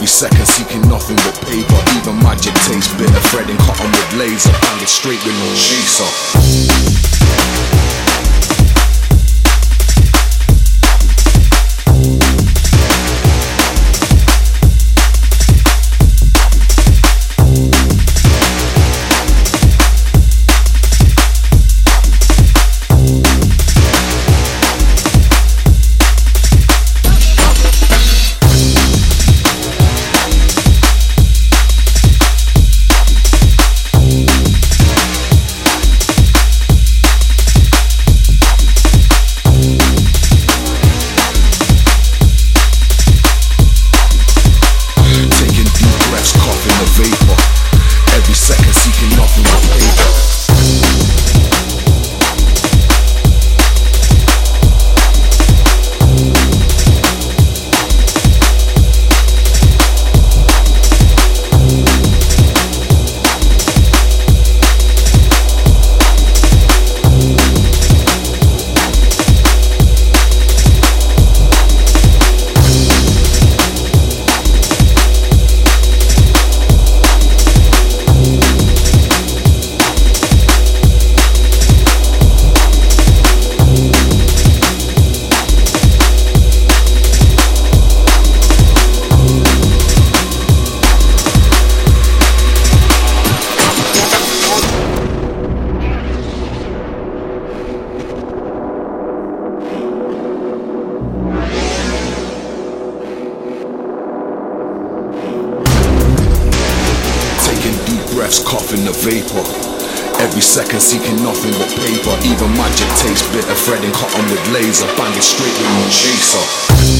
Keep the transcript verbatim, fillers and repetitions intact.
second seeking nothing but paper. Even magic tastes bitter, threading cotton with laser. Bang it straight with no chaser. Breaths coughing the vapor. Every second seeking nothing but paper. Even magic tastes bitter, threading cotton with laser. Bang it straight with no chaser.